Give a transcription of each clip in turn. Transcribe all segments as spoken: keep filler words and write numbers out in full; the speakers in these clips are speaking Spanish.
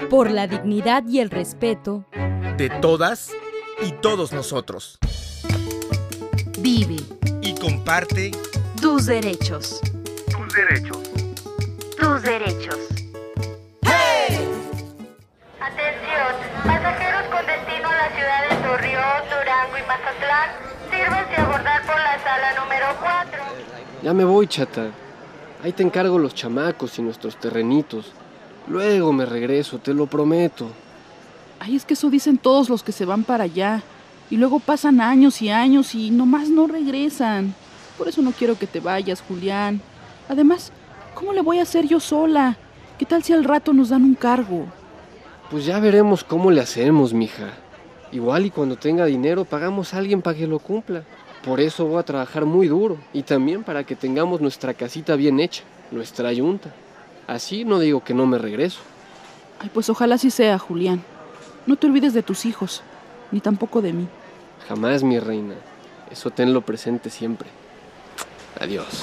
por la dignidad y el respeto de todas y todos nosotros. Vive y comparte tus derechos. Tus derechos. Tus derechos. ¡Hey! Atención, pasajeros con destino a las ciudades de Torreón, Durango y Mazatlán, sírvanse a abordar por la sala número cuatro. Ya me voy, chata. Ahí te encargo los chamacos y nuestros terrenitos. Luego me regreso, te lo prometo. Ay, es que eso dicen todos los que se van para allá. Y luego pasan años y años y nomás no regresan. Por eso no quiero que te vayas, Julián. Además, ¿cómo le voy a hacer yo sola? ¿Qué tal si al rato nos dan un cargo? Pues ya veremos cómo le hacemos, mija. Igual y cuando tenga dinero pagamos a alguien para que lo cumpla. Por eso voy a trabajar muy duro. Y también para que tengamos nuestra casita bien hecha, nuestra yunta. Así no digo que no me regreso. Ay, pues ojalá así sea, Julián. No te olvides de tus hijos, ni tampoco de mí. Jamás, mi reina. Eso tenlo presente siempre. Adiós.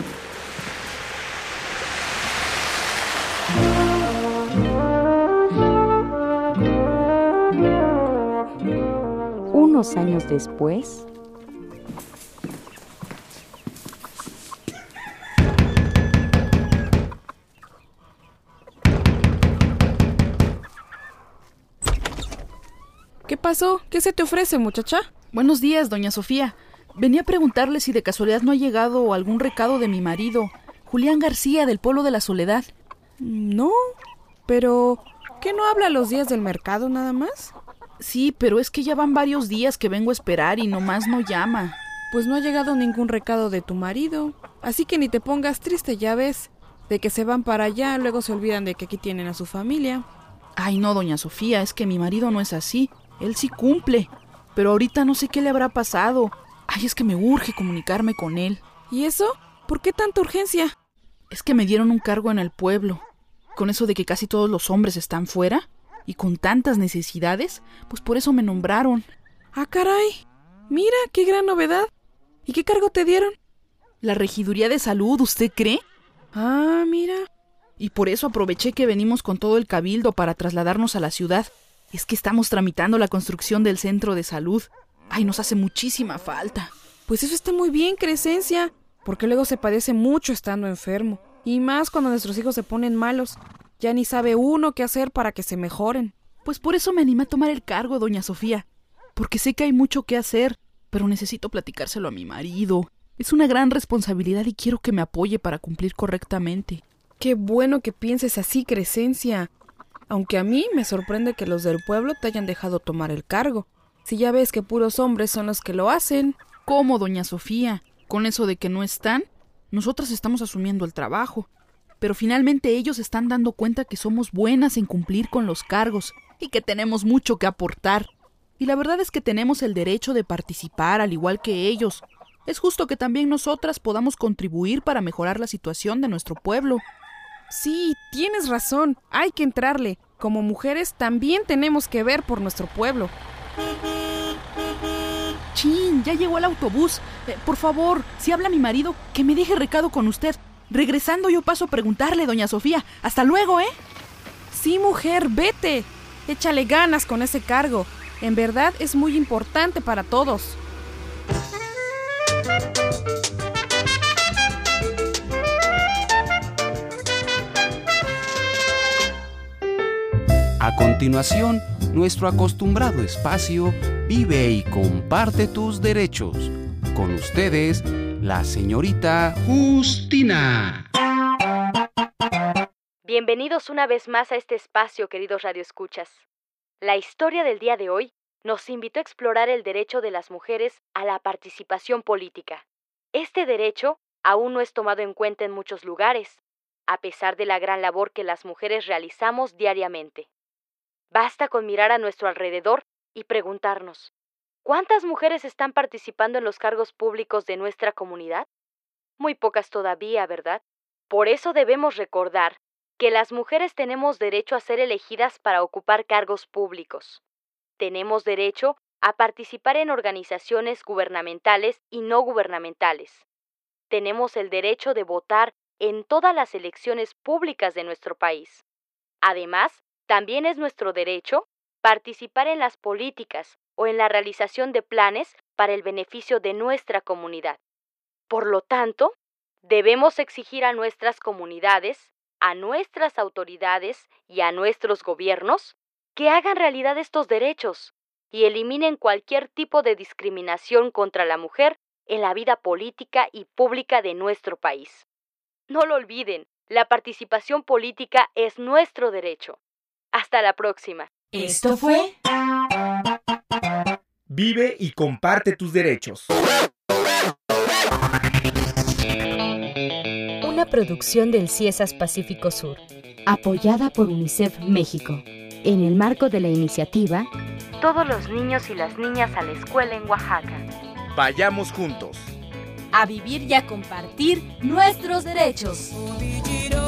Unos años después... ¿Qué pasó? ¿Qué se te ofrece, muchacha? Buenos días, doña Sofía. Venía a preguntarle si de casualidad no ha llegado algún recado de mi marido, Julián García, del Pueblo de la Soledad. No, pero... ¿qué no habla los días del mercado nada más? Sí, pero es que ya van varios días que vengo a esperar y nomás no llama. Pues no ha llegado ningún recado de tu marido. Así que ni te pongas triste, ya ves. De que se van para allá, luego se olvidan de que aquí tienen a su familia. Ay, no, doña Sofía, es que mi marido no es así. Él sí cumple, pero ahorita no sé qué le habrá pasado. Ay, es que me urge comunicarme con él. ¿Y eso? ¿Por qué tanta urgencia? Es que me dieron un cargo en el pueblo. Con eso de que casi todos los hombres están fuera y con tantas necesidades, pues por eso me nombraron. ¡Ah, caray! Mira, qué gran novedad. ¿Y qué cargo te dieron? La regiduría de salud, ¿usted cree? Ah, mira. Y por eso aproveché que venimos con todo el cabildo para trasladarnos a la ciudad. Es que estamos tramitando la construcción del centro de salud. Ay, nos hace muchísima falta. Pues eso está muy bien, Crescencia, porque luego se padece mucho estando enfermo. Y más cuando nuestros hijos se ponen malos. Ya ni sabe uno qué hacer para que se mejoren. Pues por eso me animé a tomar el cargo, doña Sofía. Porque sé que hay mucho que hacer, pero necesito platicárselo a mi marido. Es una gran responsabilidad y quiero que me apoye para cumplir correctamente. Qué bueno que pienses así, Crescencia. Aunque a mí me sorprende que los del pueblo te hayan dejado tomar el cargo. Si ya ves que puros hombres son los que lo hacen. ¿Cómo, doña Sofía? Con eso de que no están, nosotras estamos asumiendo el trabajo. Pero finalmente ellos están dando cuenta que somos buenas en cumplir con los cargos y que tenemos mucho que aportar. Y la verdad es que tenemos el derecho de participar al igual que ellos. Es justo que también nosotras podamos contribuir para mejorar la situación de nuestro pueblo. Sí, tienes razón, hay que entrarle. Como mujeres también tenemos que ver por nuestro pueblo. ¡Chin! Ya llegó el autobús. Eh, por favor, si habla mi marido, que me deje recado con usted. Regresando yo paso a preguntarle, doña Sofía. Hasta luego, ¿eh? Sí, mujer, vete. Échale ganas con ese cargo. En verdad es muy importante para todos. A continuación, nuestro acostumbrado espacio Vive y comparte tus derechos. Con ustedes, la señorita Justina. Bienvenidos una vez más a este espacio, queridos radioescuchas. La historia del día de hoy nos invitó a explorar el derecho de las mujeres a la participación política. Este derecho aún no es tomado en cuenta en muchos lugares, a pesar de la gran labor que las mujeres realizamos diariamente. Basta con mirar a nuestro alrededor y preguntarnos, ¿cuántas mujeres están participando en los cargos públicos de nuestra comunidad? Muy pocas todavía, ¿verdad? Por eso debemos recordar que las mujeres tenemos derecho a ser elegidas para ocupar cargos públicos. Tenemos derecho a participar en organizaciones gubernamentales y no gubernamentales. Tenemos el derecho de votar en todas las elecciones públicas de nuestro país. Además, También es nuestro derecho participar en las políticas o en la realización de planes para el beneficio de nuestra comunidad. Por lo tanto, debemos exigir a nuestras comunidades, a nuestras autoridades y a nuestros gobiernos que hagan realidad estos derechos y eliminen cualquier tipo de discriminación contra la mujer en la vida política y pública de nuestro país. No lo olviden, la participación política es nuestro derecho. Hasta la próxima. Esto fue Vive y comparte tus derechos. Una producción del CIESAS Pacífico Sur, apoyada por UNICEF México, en el marco de la iniciativa Todos los niños y las niñas a la escuela en Oaxaca. Vayamos juntos a vivir y a compartir nuestros derechos. Digiro